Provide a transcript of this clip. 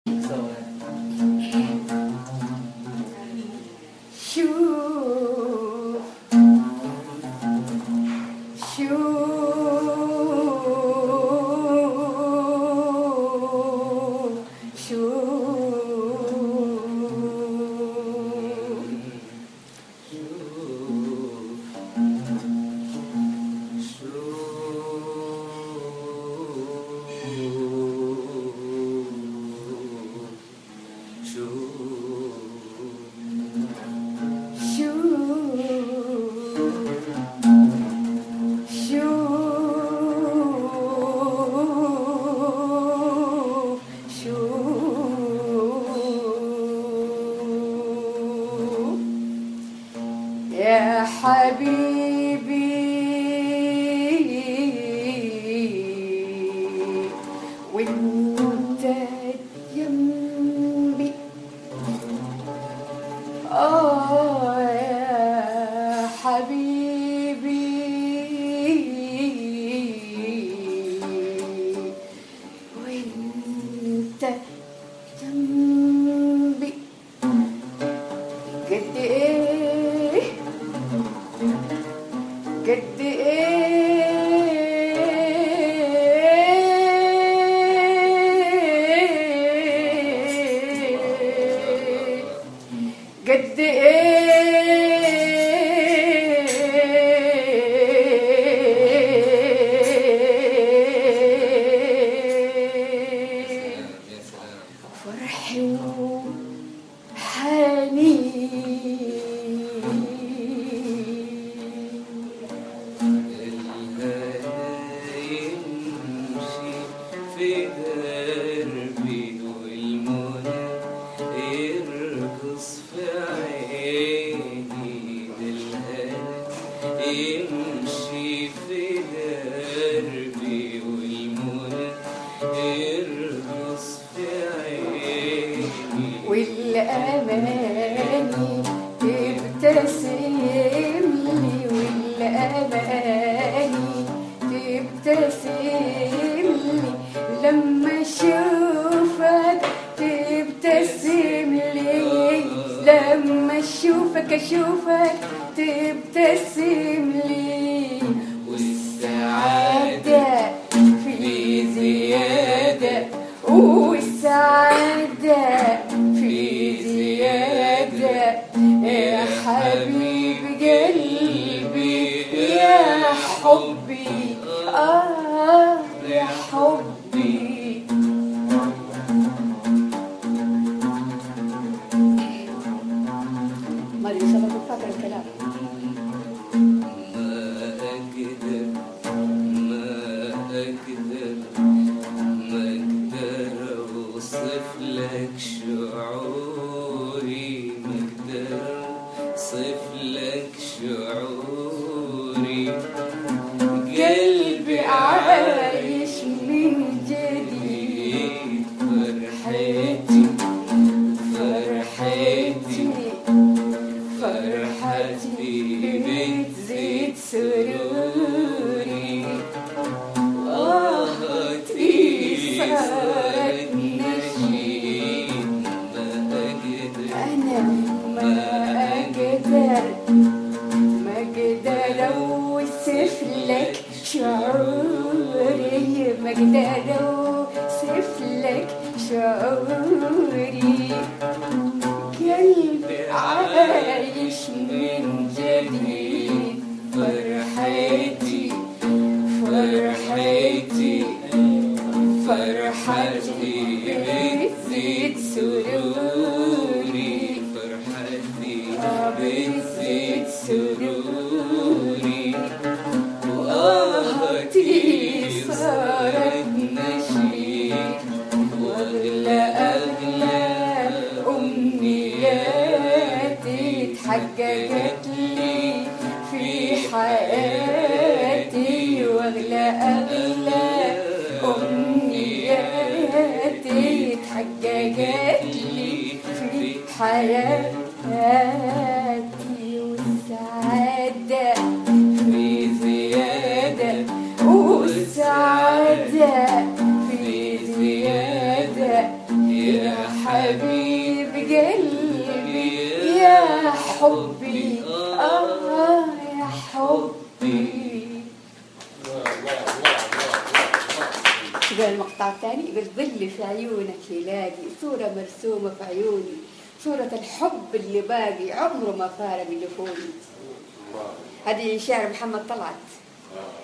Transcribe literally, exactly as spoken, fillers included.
يا حبيبي وانت جنبي، آه يا حبيبي وانت جنبي، قد ايه قد ايه قد ايه فرحي وحنين في دربي والمنى يرقص في عيني، الهنا يمشي في دربي والمنى يرقص في عيني، والأماني تبتسم لي، والأماني تبتسم لي لما اشوفك تبتسم لي، لما اشوفك اشوفك تبتسم لي، والسعادة في زيادة، والسعادة في زيادة يا حبيب قلبي يا حبي، آه يا حبي. ما لي سبب فاكر الكلام. ما أقدر ما أقدر ما أقدر أوصف لك شعوري، ما أقدر أوصف لك شعوري، قلبي عايش من جديد، فرحتي فرحتي فرحتي بتزيد سروري، آهاتي صارت نشيد، ما أقدر أنا ما أقدر ما أقدر أوصف لك شعوري، ما أقدر أوصف لك شعوري، قلبي عايش من جديد، فرحتي فرحتي فرحتي بتزيد سروري، فرحتي بتزيد سروري، وآهاتي صارت نشيد، وأغلى أغلى أمنياتي اتحققت لي في حياتي، وأغلى أغلى أمنياتي اتحققت لي في حياتي، والسعادة في زيادة، والسعادة في زيادة يا حبيب قلبي يا حبي آه يا حبي. يقول المقطع الثاني يقول ظل في عيونك يلاقي صورة مرسومة في عيوني، صورة الحب اللي باقي عمره ما فارق جفوني. هذه شعر محمد طلعت.